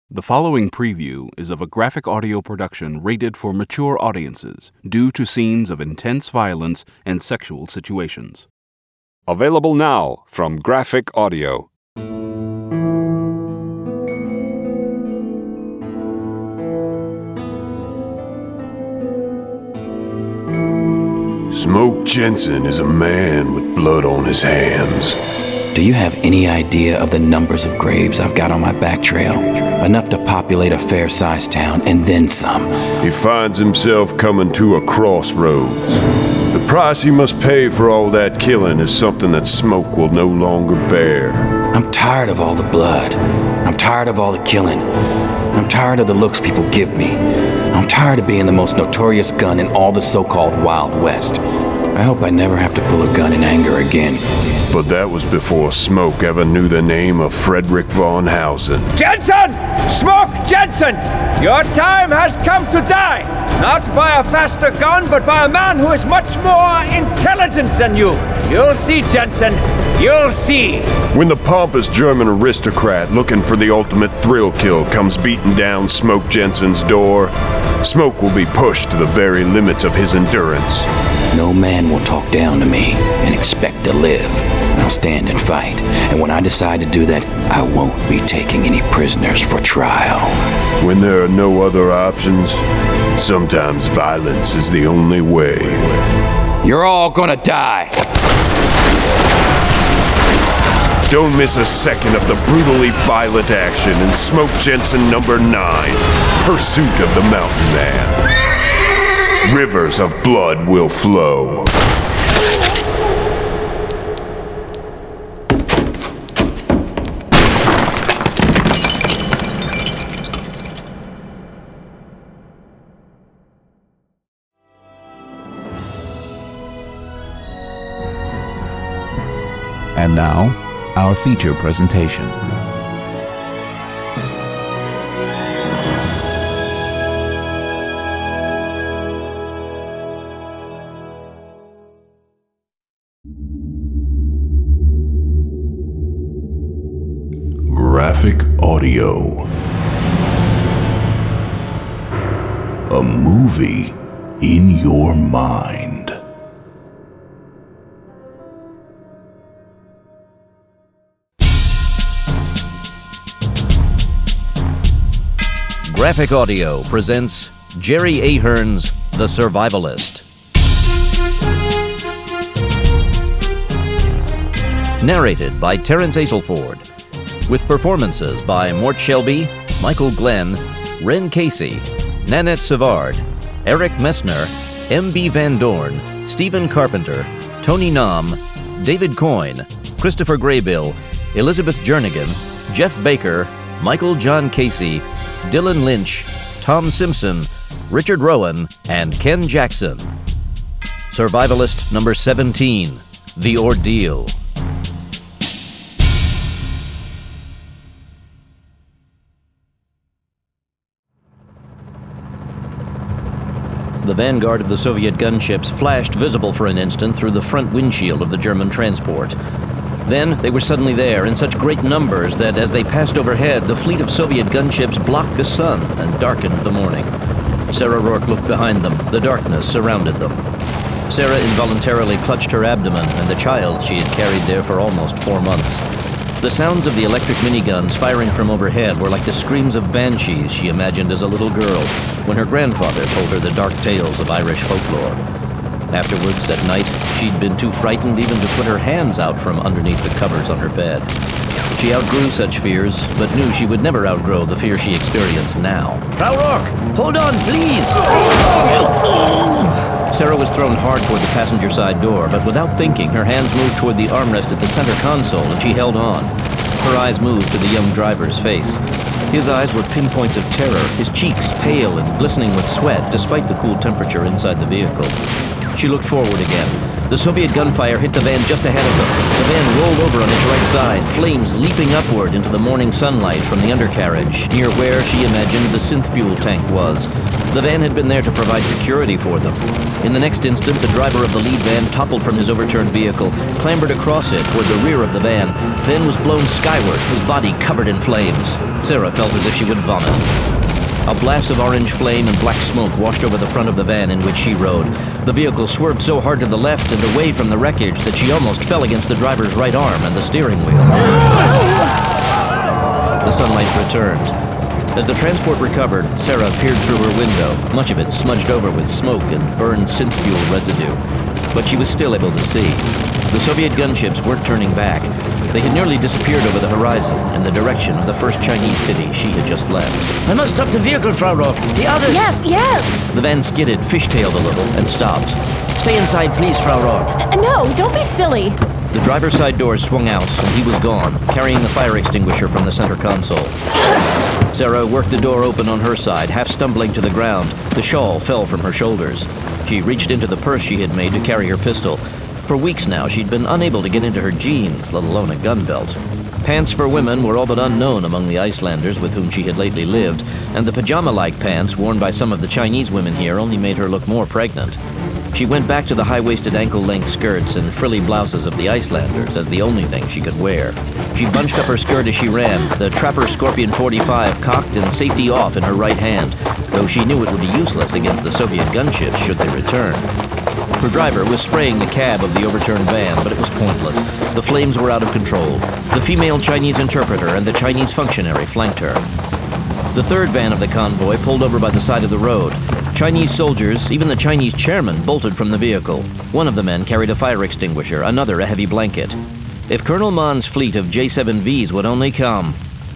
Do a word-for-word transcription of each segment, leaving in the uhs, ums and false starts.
The following preview is of a graphic audio production rated for mature audiences due to scenes of intense violence and sexual situations. Available now from Graphic Audio. Smoke Jensen is a man with blood on his hands. Do you have any idea of the numbers of graves I've got on my back trail? Enough to populate a fair-sized town, and then some. He finds himself coming to a crossroads. The price he must pay for all that killing is something that Smoke will no longer bear. I'm tired of all the blood. I'm tired of all the killing. I'm tired of the looks people give me. I'm tired of being the most notorious gun in all the so-called Wild West. I hope I never have to pull a gun in anger again. But that was before Smoke ever knew the name of Frederick von Hausen. Jensen! Smoke Jensen! Your time has come to die! Not by a faster gun, but by a man who is much more intelligent than you. You'll see, Jensen. You'll see. When the pompous German aristocrat looking for the ultimate thrill kill comes beating down Smoke Jensen's door, Smoke will be pushed to the very limits of his endurance. No man will talk down to me and expect to live. I'll stand and fight, and when I decide to do that, I won't be taking any prisoners for trial. When there are no other options, sometimes violence is the only way. You're all gonna die! Don't miss a second of the brutally violent action in Smoke Jensen number nine, Pursuit of the Mountain Man. Rivers of blood will flow. And now, our feature presentation. Graphic Audio. A movie in your mind. Graphic Audio presents Jerry Ahern's The Survivalist. Narrated by Terence Aselford, with performances by Mort Shelby, Michael Glenn, Ren Casey, Nanette Savard, Eric Messner, M B Van Dorn, Stephen Carpenter, Tony Nam, David Coyne, Christopher Graybill, Elizabeth Jernigan, Jeff Baker, Michael John Casey, Dylan Lynch, Tom Simpson, Richard Rowan, and Ken Jackson. Survivalist number seventeen, The Ordeal. The vanguard of the Soviet gunships flashed visible for an instant through the front windshield of the German transport. Then they were suddenly there in such great numbers that as they passed overhead, the fleet of Soviet gunships blocked the sun and darkened the morning. Sarah Rourke looked behind them. The darkness surrounded them. Sarah involuntarily clutched her abdomen and the child she had carried there for almost four months. The sounds of the electric miniguns firing from overhead were like the screams of banshees she imagined as a little girl when her grandfather told her the dark tales of Irish folklore. Afterwards, that night, she'd been too frightened even to put her hands out from underneath the covers on her bed. She outgrew such fears, but knew she would never outgrow the fear she experienced now. Frau Rourke, hold on, please! Sarah was thrown hard toward the passenger side door, but without thinking, her hands moved toward the armrest at the center console, and she held on. Her eyes moved to the young driver's face. His eyes were pinpoints of terror, his cheeks pale and glistening with sweat, despite the cool temperature inside the vehicle. She looked forward again, The Soviet gunfire hit the van just ahead of them. The van rolled over on its right side, flames leaping upward into the morning sunlight from the undercarriage, near where she imagined the synth fuel tank was. The van had been there to provide security for them. In the next instant, the driver of the lead van toppled from his overturned vehicle, clambered across it toward the rear of the van, then was blown skyward, his body covered in flames. Sarah felt as if she would vomit. A blast of orange flame and black smoke washed over the front of the van in which she rode. The vehicle swerved so hard to the left and away from the wreckage that she almost fell against the driver's right arm and the steering wheel. The sunlight returned. As the transport recovered, Sarah peered through her window, much of it smudged over with smoke and burned synth fuel residue. But she was still able to see. The Soviet gunships weren't turning back. They had nearly disappeared over the horizon in the direction of the first Chinese city she had just left. I must stop the vehicle, Frau Rock. The others... Yes, yes! The van skidded, fishtailed a little, and stopped. Stay inside, please, Frau Rock. Uh, no, don't be silly. The driver's side doors swung out, and he was gone, carrying the fire extinguisher from the center console. Sarah worked the door open on her side, half stumbling to the ground. The shawl fell from her shoulders. She reached into the purse she had made to carry her pistol. For weeks now, she'd been unable to get into her jeans, let alone a gun belt. Pants for women were all but unknown among the Icelanders with whom she had lately lived, and the pajama-like pants worn by some of the Chinese women here only made her look more pregnant. She went back to the high-waisted ankle-length skirts and frilly blouses of the Icelanders as the only thing she could wear. She bunched up her skirt as she ran, the Trapper Scorpion forty-five cocked and safety off in her right hand, though she knew it would be useless against the Soviet gunships should they return. Her driver was spraying the cab of the overturned van, but it was pointless. The flames were out of control. The female Chinese interpreter and the Chinese functionary flanked her. The third van of the convoy pulled over by the side of the road. Chinese soldiers, even the Chinese chairman, bolted from the vehicle. One of the men carried a fire extinguisher, another a heavy blanket. If Colonel Mann's fleet of J seven Vs would only come...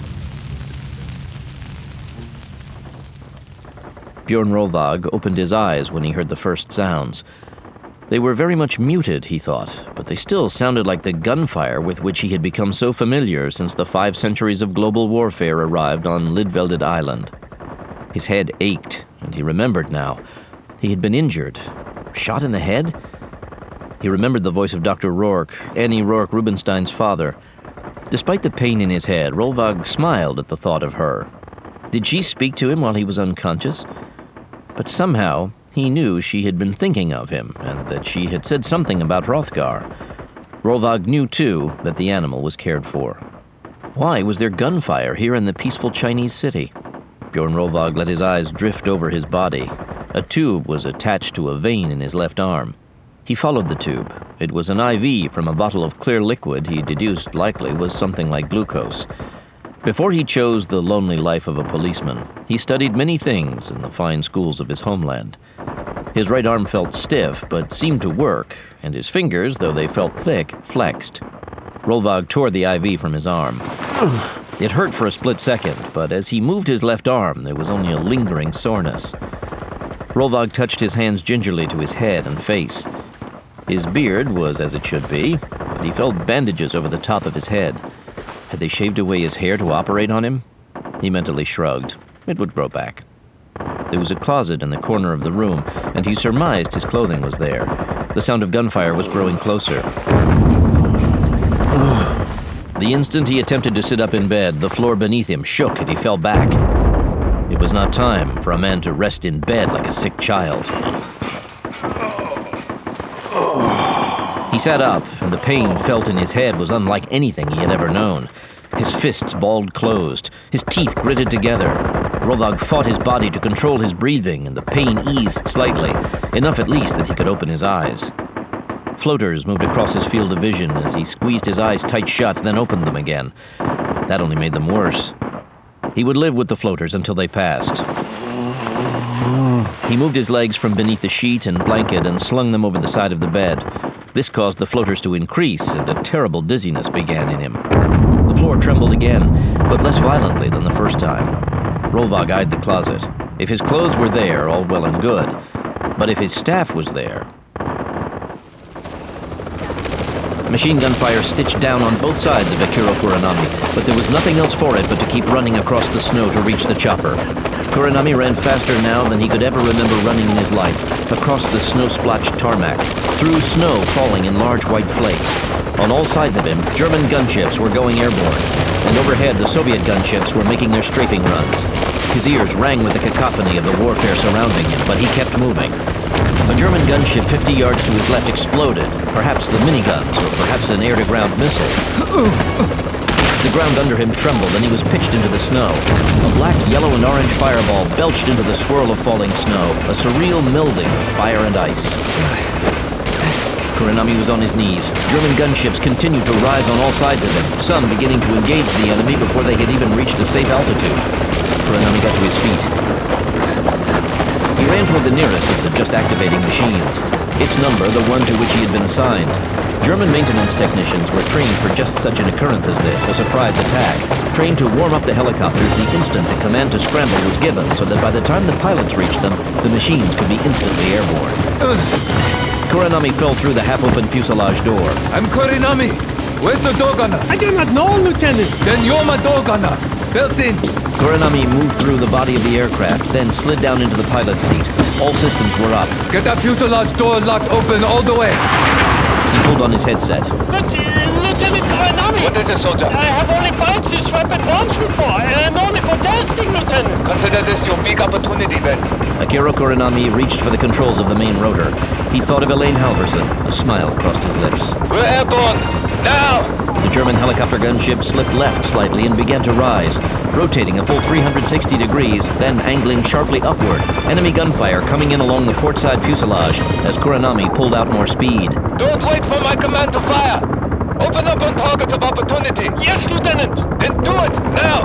Bjorn Rolvag opened his eyes when he heard the first sounds. They were very much muted, he thought, but they still sounded like the gunfire with which he had become so familiar since the five centuries of global warfare arrived on Lidveldet Island. His head ached, and he remembered now. He had been injured. Shot in the head? He remembered the voice of Doctor Rourke, Annie Rourke Rubinstein's father. Despite the pain in his head, Rolvag smiled at the thought of her. Did she speak to him while he was unconscious? But somehow, he knew she had been thinking of him, and that she had said something about Hrothgar. Rolvag knew, too, that the animal was cared for. Why was there gunfire here in the peaceful Chinese city? Bjorn Rolvag let his eyes drift over his body. A tube was attached to a vein in his left arm. He followed the tube. It was an I V from a bottle of clear liquid he deduced likely was something like glucose. Before he chose the lonely life of a policeman, he studied many things in the fine schools of his homeland. His right arm felt stiff, but seemed to work, and his fingers, though they felt thick, flexed. Rolvag tore the I V from his arm. It hurt for a split second, but as he moved his left arm, there was only a lingering soreness. Rolvag touched his hands gingerly to his head and face. His beard was as it should be, but he felt bandages over the top of his head. Had they shaved away his hair to operate on him? He mentally shrugged. It would grow back. There was a closet in the corner of the room, and he surmised his clothing was there. The sound of gunfire was growing closer. The instant he attempted to sit up in bed, the floor beneath him shook and he fell back. It was not time for a man to rest in bed like a sick child. He sat up, and the pain felt in his head was unlike anything he had ever known. His fists balled closed, his teeth gritted together. Rolvag fought his body to control his breathing, and the pain eased slightly, enough at least that he could open his eyes. Floaters moved across his field of vision as he squeezed his eyes tight shut, then opened them again. That only made them worse. He would live with the floaters until they passed. He moved his legs from beneath the sheet and blanket and slung them over the side of the bed. This caused the floaters to increase, and a terrible dizziness began in him. The floor trembled again, but less violently than the first time. Rolvag eyed the closet. If his clothes were there, all well and good. But if his staff was there... Machine gun fire stitched down on both sides of Akira Kuranami, but there was nothing else for it but to keep running across the snow to reach the chopper. Kuranami ran faster now than he could ever remember running in his life, across the snow-splotched tarmac, through snow falling in large white flakes. On all sides of him, German gunships were going airborne, and overhead the Soviet gunships were making their strafing runs. His ears rang with the cacophony of the warfare surrounding him, but he kept moving. A German gunship fifty yards to his left exploded, perhaps the miniguns, or perhaps an air-to-ground missile. The ground under him trembled, and he was pitched into the snow. A black, yellow, and orange fireball belched into the swirl of falling snow, a surreal melding of fire and ice. Kurenami was on his knees. German gunships continued to rise on all sides of him, some beginning to engage the enemy before they had even reached a safe altitude. Kurenami got to his feet. He ran toward the nearest of the just activating machines, its number the one to which he had been assigned. German maintenance technicians were trained for just such an occurrence as this, a surprise attack, trained to warm up the helicopters the instant the command to scramble was given, so that by the time the pilots reached them, the machines could be instantly airborne. Kurenami fell through the half-open fuselage door. I'm Kurenami. Where's the door gunner? I do not know, Lieutenant. Then you're my door gunner. Built in. Kurenami moved through the body of the aircraft, then slid down into the pilot's seat. All systems were up. Get that fuselage door locked open all the way. He pulled on his headset. But, uh, Lieutenant Kurenami! What is it, soldier? I have only fired this weapon once before, and I'm only for testing, Lieutenant. Consider this your big opportunity, then. Akira Kurenami reached for the controls of the main rotor. He thought of Elaine Halverson. A smile crossed his lips. We're airborne! Now! The German helicopter gunship slipped left slightly and began to rise, rotating a full three hundred sixty degrees, then angling sharply upward. Enemy gunfire coming in along the port side fuselage as Kurenami pulled out more speed. Don't wait for my command to fire! Open up on targets of opportunity! Yes, Lieutenant! Then do it, now!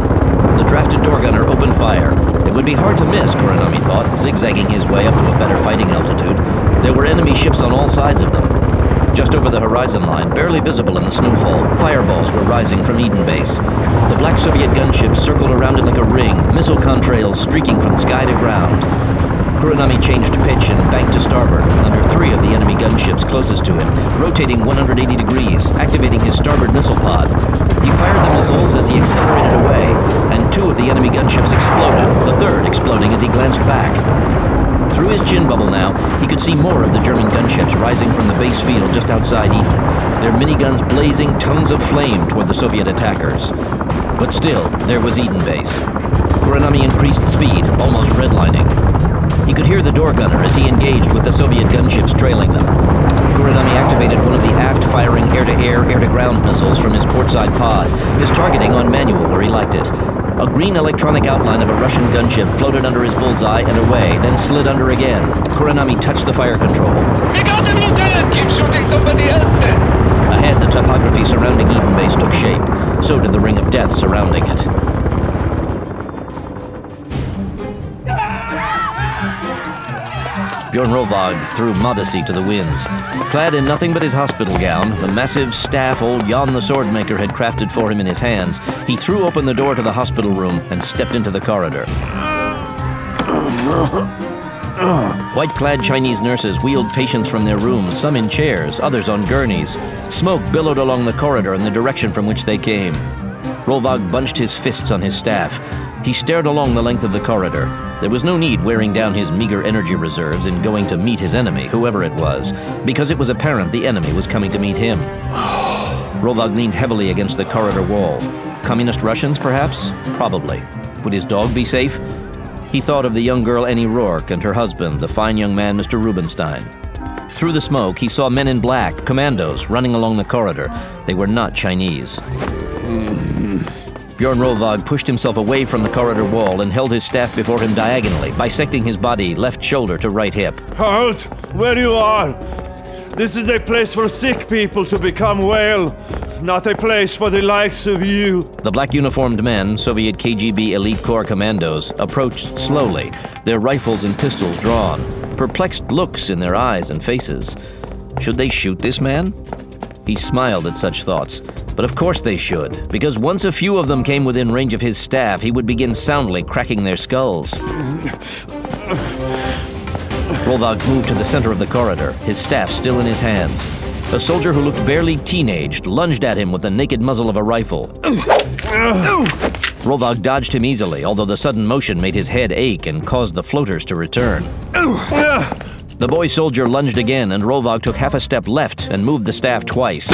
The drafted door gunner opened fire. It would be hard to miss, Kurenami thought, zigzagging his way up to a better fighting altitude. There were enemy ships on all sides of them. Just over the horizon line, barely visible in the snowfall, fireballs were rising from Eden Base. The black Soviet gunships circled around it like a ring, missile contrails streaking from sky to ground. Kurenami changed pitch and banked to starboard, under three of the enemy gunships closest to him, rotating one hundred eighty degrees, activating his starboard missile pod. He fired the missiles as he accelerated away, and two of the enemy gunships exploded, the third exploding as he glanced back. Through his chin bubble now, he could see more of the German gunships rising from the base field just outside Eden, their miniguns blazing tongues of flame toward the Soviet attackers. But still, there was Eden Base. Kurenami increased speed, almost redlining. He could hear the door gunner as he engaged with the Soviet gunships trailing them. Kurenami activated one of the aft-firing air-to-air, air-to-ground missiles from his portside pod, his targeting on manual where he liked it. A green electronic outline of a Russian gunship floated under his bullseye and away, then slid under again. Kurenami touched the fire control. We got him, Lieutenant! Keep shooting somebody else then! Ahead, the topography surrounding Eden Base took shape. So did the ring of death surrounding it. Bjorn Rovag threw modesty to the winds. Clad in nothing but his hospital gown, the massive staff old Jan the Swordmaker had crafted for him in his hands, he threw open the door to the hospital room and stepped into the corridor. White-clad Chinese nurses wheeled patients from their rooms, some in chairs, others on gurneys. Smoke billowed along the corridor in the direction from which they came. Rovag bunched his fists on his staff. He stared along the length of the corridor. There was no need wearing down his meager energy reserves in going to meet his enemy, whoever it was, because it was apparent the enemy was coming to meet him. Rovag leaned heavily against the corridor wall. Communist Russians, perhaps? Probably. Would his dog be safe? He thought of the young girl Annie Rourke and her husband, the fine young man Mister Rubinstein. Through the smoke, he saw men in black, commandos, running along the corridor. They were not Chinese. Bjorn Rovag pushed himself away from the corridor wall and held his staff before him diagonally, bisecting his body left shoulder to right hip. Halt! Where you are! This is a place for sick people to become well, not a place for the likes of you. The black uniformed men, Soviet K G B elite corps commandos, approached slowly, their rifles and pistols drawn, perplexed looks in their eyes and faces. Should they shoot this man? He smiled at such thoughts. But of course they should, because once a few of them came within range of his staff, he would begin soundly cracking their skulls. Rovag moved to the center of the corridor, his staff still in his hands. A soldier who looked barely teenaged lunged at him with the naked muzzle of a rifle. Rovag dodged him easily, although the sudden motion made his head ache and caused the floaters to return. The boy soldier lunged again, and Rolvog took half a step left and moved the staff twice.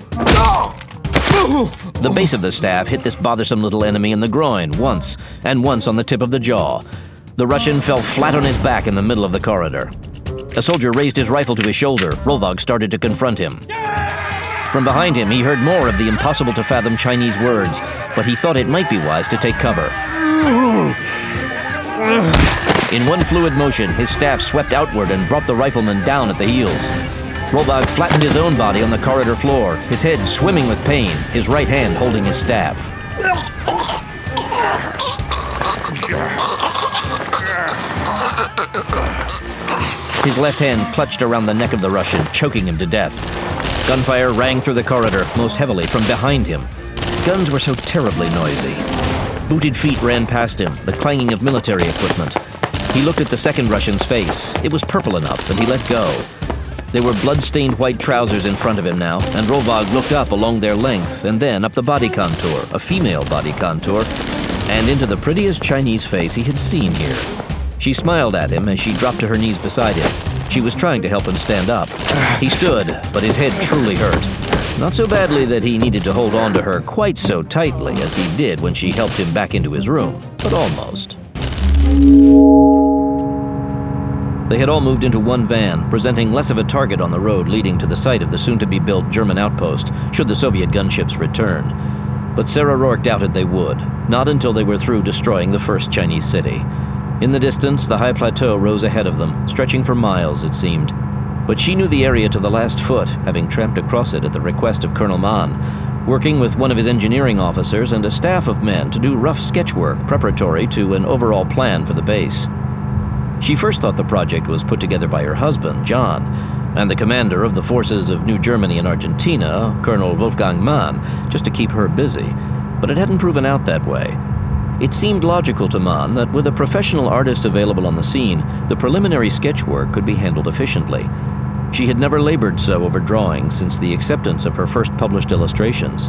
The base of the staff hit this bothersome little enemy in the groin once, and once on the tip of the jaw. The Russian fell flat on his back in the middle of the corridor. A soldier raised his rifle to his shoulder. Rolvog started to confront him. From behind him, he heard more of the impossible-to-fathom Chinese words, but he thought it might be wise to take cover. In one fluid motion, his staff swept outward and brought the rifleman down at the heels. Rolvog flattened his own body on the corridor floor, his head swimming with pain, his right hand holding his staff. His left hand clutched around the neck of the Russian, choking him to death. Gunfire rang through the corridor, most heavily from behind him. Guns were so terribly noisy. Booted feet ran past him, the clanging of military equipment. He looked at the second Russian's face. It was purple enough, and he let go. There were blood-stained white trousers in front of him now, and Rolvog looked up along their length, and then up the body contour, a female body contour, and into the prettiest Chinese face he had seen here. She smiled at him as she dropped to her knees beside him. She was trying to help him stand up. He stood, but his head truly hurt. Not so badly that he needed to hold on to her quite so tightly as he did when she helped him back into his room, but almost. They had all moved into one van, presenting less of a target on the road leading to the site of the soon-to-be-built German outpost, should the Soviet gunships return. But Sarah Rourke doubted they would, not until they were through destroying the first Chinese city. In the distance, the high plateau rose ahead of them, stretching for miles, it seemed. But she knew the area to the last foot, having tramped across it at the request of Colonel Mann, working with one of his engineering officers and a staff of men to do rough sketch work preparatory to an overall plan for the base. She first thought the project was put together by her husband, John, and the commander of the forces of New Germany and Argentina, Colonel Wolfgang Mann, just to keep her busy, but it hadn't proven out that way. It seemed logical to Mann that with a professional artist available on the scene, the preliminary sketch work could be handled efficiently. She had never labored so over drawings since the acceptance of her first published illustrations.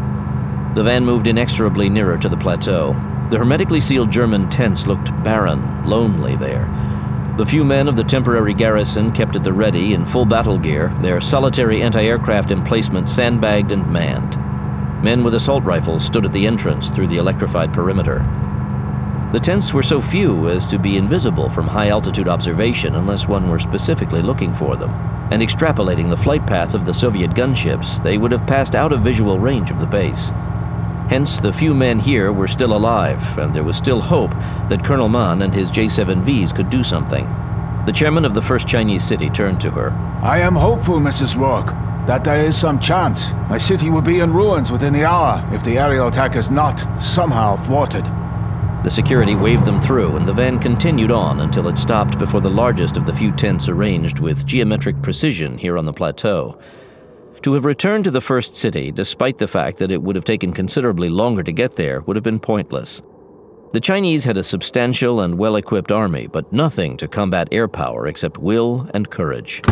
The van moved inexorably nearer to the plateau. The hermetically sealed German tents looked barren, lonely there. The few men of the temporary garrison kept at the ready in full battle gear, their solitary anti-aircraft emplacement sandbagged and manned. Men with assault rifles stood at the entrance through the electrified perimeter. The tents were so few as to be invisible from high-altitude observation unless one were specifically looking for them, and extrapolating the flight path of the Soviet gunships, they would have passed out of visual range of the base. Hence, the few men here were still alive, and there was still hope that Colonel Mann and his J seven Vs could do something. The chairman of the first Chinese city turned to her. I am hopeful, Missus Rourke, that there is some chance. My city will be in ruins within the hour if the aerial attack is not somehow thwarted. The security waved them through, and the van continued on until it stopped before the largest of the few tents arranged with geometric precision here on the plateau. To have returned to the first city, despite the fact that it would have taken considerably longer to get there, would have been pointless. The Chinese had a substantial and well-equipped army, but nothing to combat air power except will and courage.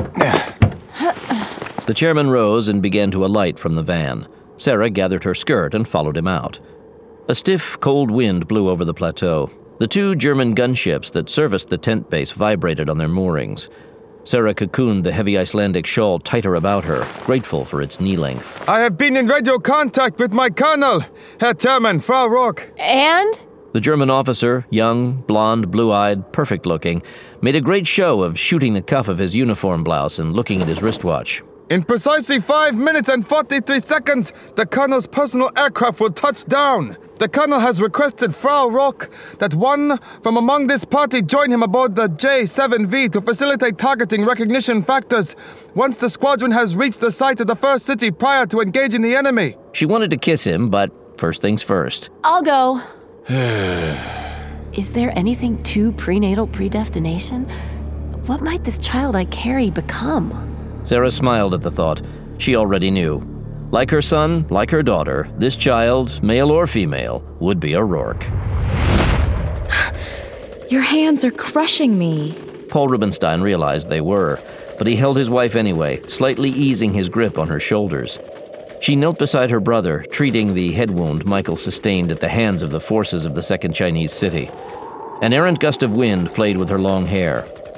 The chairman rose and began to alight from the van. Sarah gathered her skirt and followed him out. A stiff, cold wind blew over the plateau. The two German gunships that serviced the tent base vibrated on their moorings. Sarah cocooned the heavy Icelandic shawl tighter about her, grateful for its knee length. I have been in radio contact with my colonel, Herr Chairman, Frau Rourke. And? The German officer, young, blonde, blue-eyed, perfect-looking, made a great show of shooting the cuff of his uniform blouse and looking at his wristwatch. In precisely five minutes and forty-three seconds, the colonel's personal aircraft will touch down. The colonel has requested Frau Rourke that one from among this party join him aboard the J seven V to facilitate targeting recognition factors once the squadron has reached the site of the first city prior to engaging the enemy. She wanted to kiss him, but first things first. I'll go. Is there anything to prenatal predestination? What might this child I carry become? Sarah smiled at the thought. She already knew. Like her son, like her daughter, this child, male or female, would be a Rourke. Your hands are crushing me. Paul Rubenstein realized they were, but he held his wife anyway, slightly easing his grip on her shoulders. She knelt beside her brother, treating the head wound Michael sustained at the hands of the forces of the Second Chinese City. An errant gust of wind played with her long hair.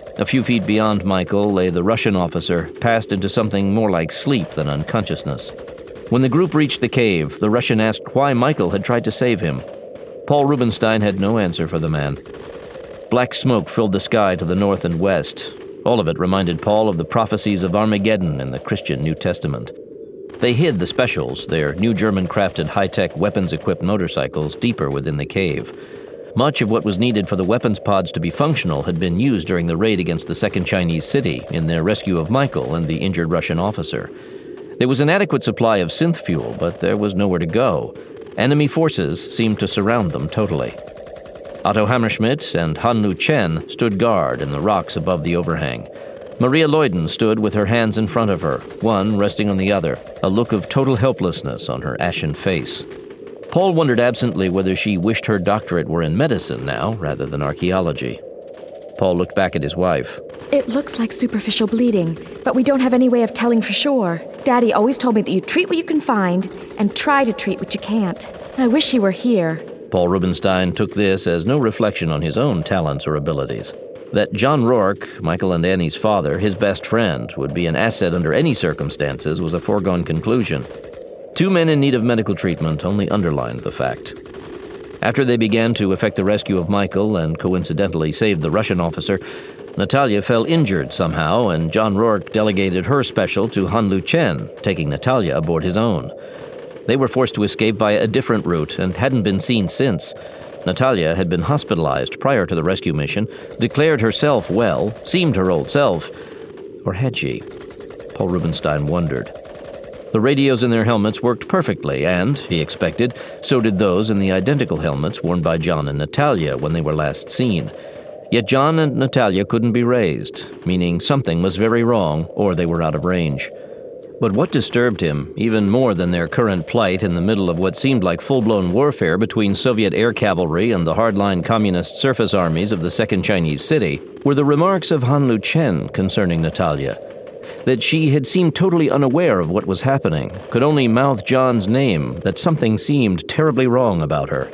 A few feet beyond Michael lay the Russian officer, passed into something more like sleep than unconsciousness. When the group reached the cave, the Russian asked why Michael had tried to save him. Paul Rubenstein had no answer for the man. Black smoke filled the sky to the north and west. All of it reminded Paul of the prophecies of Armageddon in the Christian New Testament. They hid the Specials, their new German-crafted high-tech weapons-equipped motorcycles, deeper within the cave. Much of what was needed for the weapons pods to be functional had been used during the raid against the Second Chinese City in their rescue of Michael and the injured Russian officer. There was an adequate supply of synth fuel, but there was nowhere to go. Enemy forces seemed to surround them totally. Otto Hammerschmidt and Han Lu Chen stood guard in the rocks above the overhang. Maria Leuden stood with her hands in front of her, one resting on the other, a look of total helplessness on her ashen face. Paul wondered absently whether she wished her doctorate were in medicine now rather than archaeology. Paul looked back at his wife. It looks like superficial bleeding, but we don't have any way of telling for sure. Daddy always told me that you treat what you can find and try to treat what you can't. I wish he were here. Paul Rubenstein took this as no reflection on his own talents or abilities. That John Rourke, Michael and Annie's father, his best friend, would be an asset under any circumstances was a foregone conclusion. Two men in need of medical treatment only underlined the fact. After they began to effect the rescue of Michael and coincidentally saved the Russian officer, Natalia fell injured somehow, and John Rourke delegated her special to Han Lu Chen, taking Natalia aboard his own. They were forced to escape via a different route and hadn't been seen since. Natalia had been hospitalized prior to the rescue mission, declared herself well, seemed her old self. Or had she? Paul Rubenstein wondered. The radios in their helmets worked perfectly, and, he expected, so did those in the identical helmets worn by John and Natalia when they were last seen. Yet John and Natalia couldn't be raised, meaning something was very wrong or they were out of range. But what disturbed him, even more than their current plight in the middle of what seemed like full-blown warfare between Soviet air cavalry and the hardline communist surface armies of the Second Chinese City, were the remarks of Han Lu Chen concerning Natalia. That she had seemed totally unaware of what was happening, could only mouth John's name, that something seemed terribly wrong about her.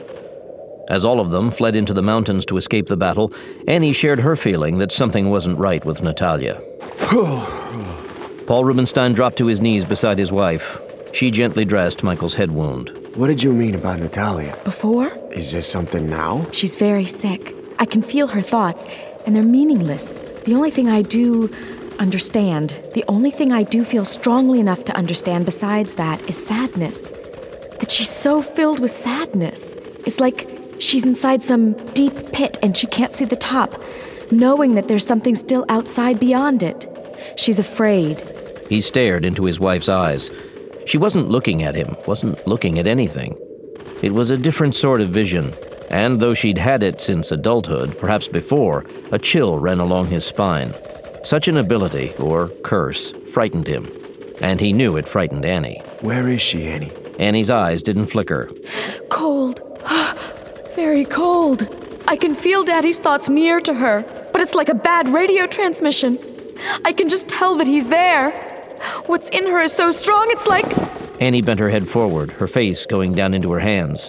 As all of them fled into the mountains to escape the battle, Annie shared her feeling that something wasn't right with Natalia. Paul Rubenstein dropped to his knees beside his wife. She gently dressed Michael's head wound. What did you mean about Natalia? Before? Is this something now? She's very sick. I can feel her thoughts, and they're meaningless. The only thing I do understand, the only thing I do feel strongly enough to understand besides that is sadness. That she's so filled with sadness. It's like she's inside some deep pit and she can't see the top, knowing that there's something still outside beyond it. She's afraid. He stared into his wife's eyes. She wasn't looking at him, wasn't looking at anything. It was a different sort of vision, and though she'd had it since adulthood, perhaps before, a chill ran along his spine. Such an ability, or curse, frightened him, and he knew it frightened Annie. Where is she, Annie? Annie's eyes didn't flicker. Cold. Very cold. I can feel Daddy's thoughts near to her, but it's like a bad radio transmission. I can just tell that he's there. What's in her is so strong, it's like... Annie bent her head forward, her face going down into her hands.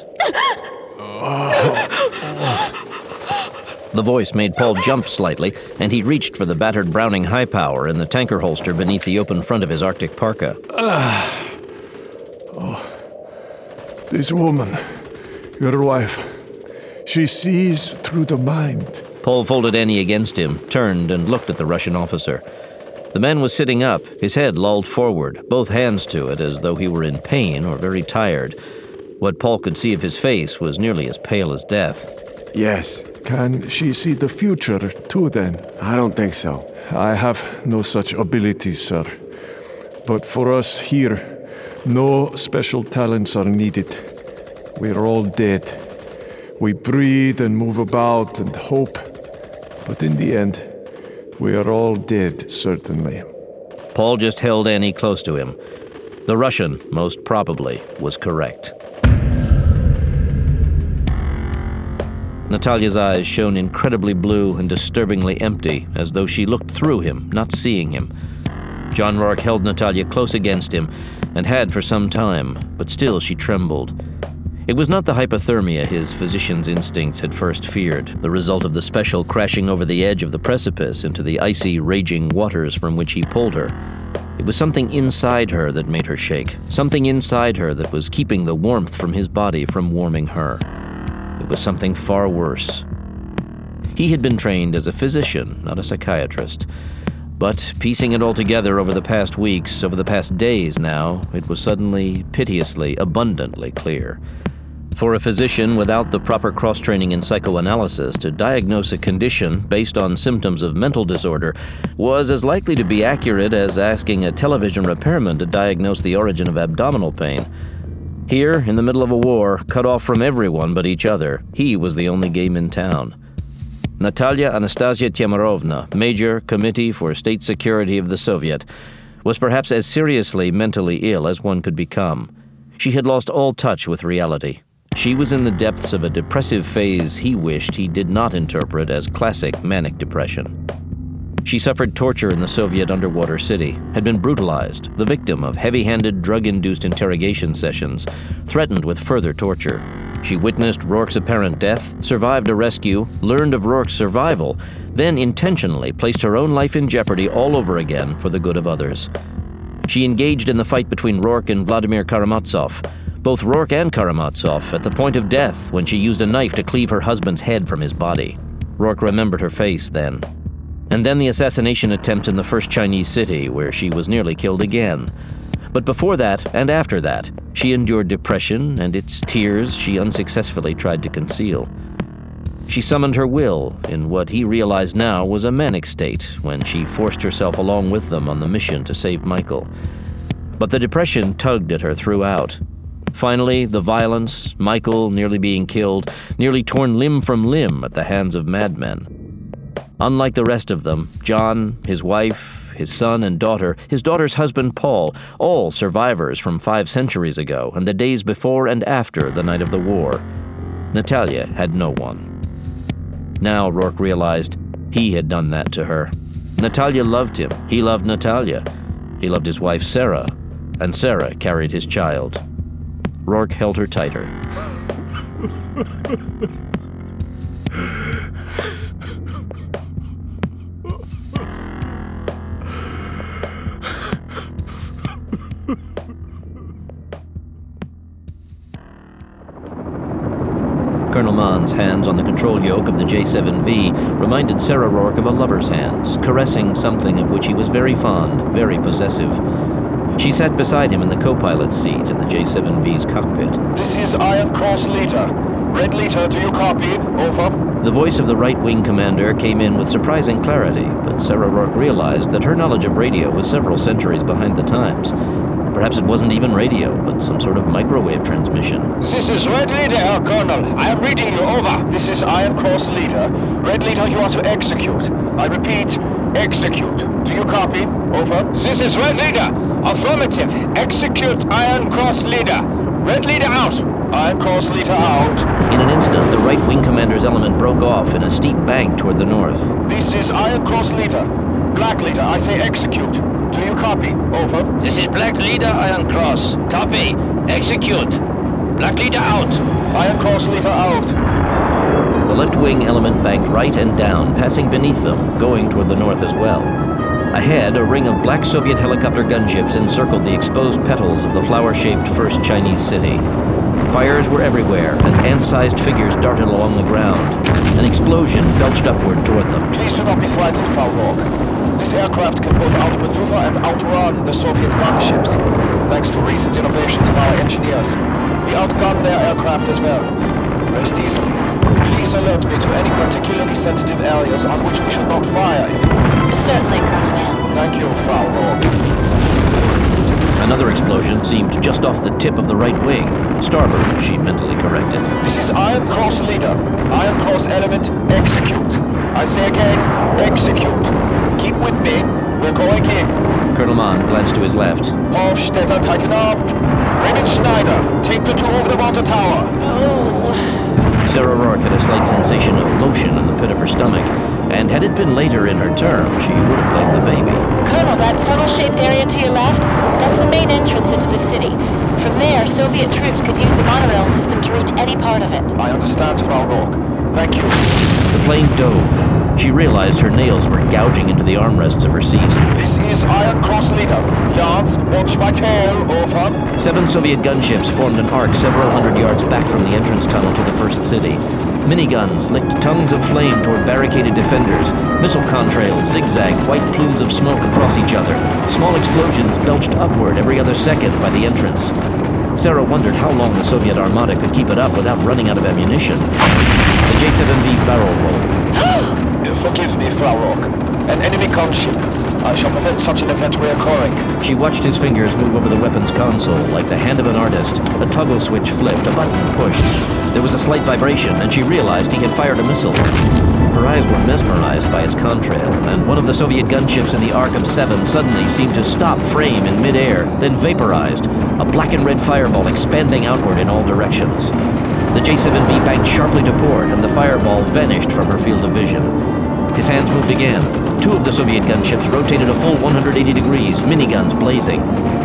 The voice made Paul jump slightly, and he reached for the battered Browning High Power in the tanker holster beneath the open front of his Arctic parka. Uh, oh, this woman, your wife, she sees through the mind. Paul folded Annie against him, turned and looked at the Russian officer. The man was sitting up, his head lolled forward, both hands to it as though he were in pain or very tired. What Paul could see of his face was nearly as pale as death. Yes. Can she see the future, too, then? I don't think so. I have no such abilities, sir. But for us here, no special talents are needed. We're all dead. We breathe and move about and hope. But in the end, we are all dead, certainly. Paul just held Annie close to him. The Russian, most probably, was correct. Natalia's eyes shone incredibly blue and disturbingly empty, as though she looked through him, not seeing him. John Rourke held Natalia close against him, and had for some time, but still she trembled. It was not the hypothermia his physician's instincts had first feared, the result of the special crashing over the edge of the precipice into the icy, raging waters from which he pulled her. It was something inside her that made her shake, something inside her that was keeping the warmth from his body from warming her. It was something far worse. He had been trained as a physician, not a psychiatrist. But piecing it all together over the past weeks, over the past days now, it was suddenly, piteously, abundantly clear. For a physician without the proper cross-training in psychoanalysis to diagnose a condition based on symptoms of mental disorder was as likely to be accurate as asking a television repairman to diagnose the origin of abdominal pain. Here, in the middle of a war, cut off from everyone but each other, he was the only game in town. Natalia Anastasia Tyemurovna, Major, Committee for State Security of the Soviet, was perhaps as seriously mentally ill as one could become. She had lost all touch with reality. She was in the depths of a depressive phase he wished he did not interpret as classic manic depression. She suffered torture in the Soviet underwater city, had been brutalized, the victim of heavy-handed drug-induced interrogation sessions, threatened with further torture. She witnessed Rourke's apparent death, survived a rescue, learned of Rourke's survival, then intentionally placed her own life in jeopardy all over again for the good of others. She engaged in the fight between Rourke and Vladimir Karamazov, both Rourke and Karamazov at the point of death when she used a knife to cleave her husband's head from his body. Rourke remembered her face then. And then the assassination attempts in the first Chinese city, where she was nearly killed again. But before that and after that, she endured depression and its tears she unsuccessfully tried to conceal. She summoned her will in what he realized now was a manic state when she forced herself along with them on the mission to save Michael. But the depression tugged at her throughout. Finally, the violence, Michael nearly being killed, nearly torn limb from limb at the hands of madmen. Unlike the rest of them, John, his wife, his son and daughter, his daughter's husband Paul, all survivors from five centuries ago and the days before and after the night of the war. Natalia had no one. Now Rourke realized he had done that to her. Natalia loved him. He loved Natalia. He loved his wife Sarah, and Sarah carried his child. Rourke held her tighter. Colonel Mann's hands on the control yoke of the J seven V reminded Sarah Rourke of a lover's hands, caressing something of which he was very fond, very possessive. She sat beside him in the co-pilot's seat in the J seven V's cockpit. This is Iron Cross Leader. Red Leader, do you copy? Over. The voice of the right-wing commander came in with surprising clarity, but Sarah Rourke realized that her knowledge of radio was several centuries behind the times. Perhaps it wasn't even radio, but some sort of microwave transmission. This is Red Leader, Herr Colonel. I am reading you. Over. This is Iron Cross Leader. Red Leader, you are to execute. I repeat, execute. Do you copy? Over. This is Red Leader. Affirmative. Execute Iron Cross Leader. Red Leader out. Iron Cross Leader out. In an instant, the right-wing commander's element broke off in a steep bank toward the north. This is Iron Cross Leader. Black Leader, I say execute. Do you copy? Over. This is Black Leader, Iron Cross. Copy. Execute. Black Leader out. Iron Cross Leader out. The left-wing element banked right and down, passing beneath them, going toward the north as well. Ahead, a ring of black Soviet helicopter gunships encircled the exposed petals of the flower-shaped first Chinese city. Fires were everywhere, and ant-sized figures darted along the ground. An explosion belched upward toward them. Please do not be frightened, Frau Rourke. This aircraft can both outmaneuver and outrun the Soviet gunships, thanks to recent innovations of our engineers. We outgun their aircraft as well, most easily. Please alert me to any particularly sensitive areas on which we should not fire. If... Certainly, Colonel. Thank you, Frau Rourke. Another explosion seemed just off the tip of the right wing. Starboard, she mentally corrected. This is Iron Cross Leader. Iron Cross element, execute. I say again, execute. Keep with me. We're going in. Colonel Mann glanced to his left. Hofstetter, tighten up. Raymond Schneider, take the two over the water tower. Sarah Rourke had a slight sensation of motion in the pit of her stomach, and had it been later in her term, she would have blamed the baby. Colonel, that funnel-shaped area to your left, that's the main entrance into the city. From there, Soviet troops could use the monorail system to reach any part of it. I understand, Frau Rourke. Thank you. The plane dove. She realized her nails were gouging into the armrests of her seat. This is Iron Cross Leader. Yards, watch my tail, over. Seven Soviet gunships formed an arc several hundred yards back from the entrance tunnel to the first city. Miniguns licked tongues of flame toward barricaded defenders. Missile contrails zigzagged white plumes of smoke across each other. Small explosions belched upward every other second by the entrance. Sarah wondered how long the Soviet armada could keep it up without running out of ammunition. The J seven V barrel rolled. Forgive me, Frau Rourke. An enemy gunship. I shall prevent such an event reoccurring. She watched his fingers move over the weapon's console like the hand of an artist. A toggle switch flipped, a button pushed. There was a slight vibration, and she realized he had fired a missile. Her eyes were mesmerized by its contrail, and one of the Soviet gunships in the arc of seven suddenly seemed to stop frame in midair, then vaporized, a black and red fireball expanding outward in all directions. The J seven V banked sharply to port, and the fireball vanished from her field of vision. His hands moved again. Two of the Soviet gunships rotated a full one hundred eighty degrees, miniguns blazing.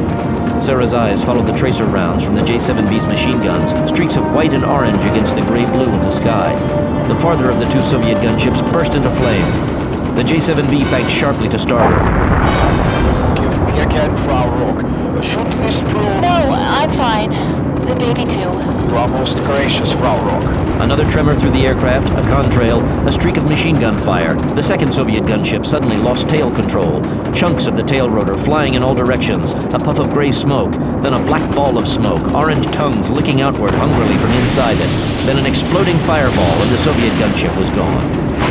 Sarah's eyes followed the tracer rounds from the J seven V's machine guns, streaks of white and orange against the gray-blue of the sky. The farther of the two Soviet gunships burst into flame. The J seven V banked sharply to starboard. Forgive me again, Frau Rourke. Should this prove... No, I'm fine. The baby too. You are most gracious, Frau Rourke. Another tremor through the aircraft, a contrail, a streak of machine gun fire. The second Soviet gunship suddenly lost tail control. Chunks of the tail rotor flying in all directions, a puff of gray smoke, then a black ball of smoke, orange tongues licking outward hungrily from inside it, then an exploding fireball, and the Soviet gunship was gone.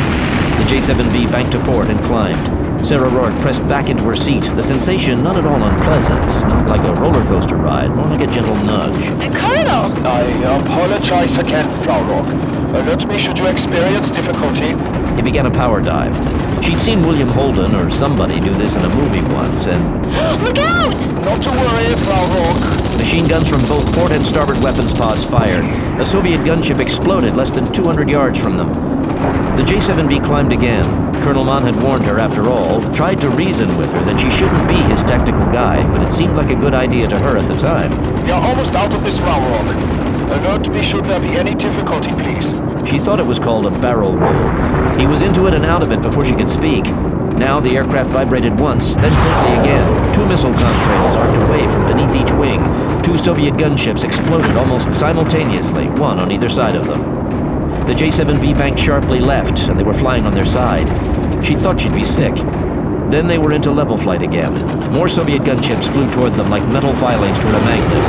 The J seven V banked to port and climbed. Sarah Rourke pressed back into her seat, the sensation not at all unpleasant, not like a roller coaster ride, more like a gentle nudge. Colonel! I apologize again, Frau Rourke. Alert me should you experience difficulty. He began a power dive. She'd seen William Holden or somebody do this in a movie once, and... Look out! Not to worry, Frau Rourke. Machine guns from both port and starboard weapons pods fired. A Soviet gunship exploded less than two hundred yards from them. The J seven V climbed again. Colonel Mann had warned her, after all, tried to reason with her that she shouldn't be his tactical guide, but it seemed like a good idea to her at the time. We are almost out of this, Frau Rourke. Alert me should there be any difficulty, please. She thought it was called a barrel roll. He was into it and out of it before she could speak. Now the aircraft vibrated once, then quickly again. Two missile contrails arced away from beneath each wing. Two Soviet gunships exploded almost simultaneously, one on either side of them. The J seven V banked sharply left, and they were flying on their side. She thought she'd be sick. Then they were into level flight again. More Soviet gunships flew toward them like metal filings toward a magnet.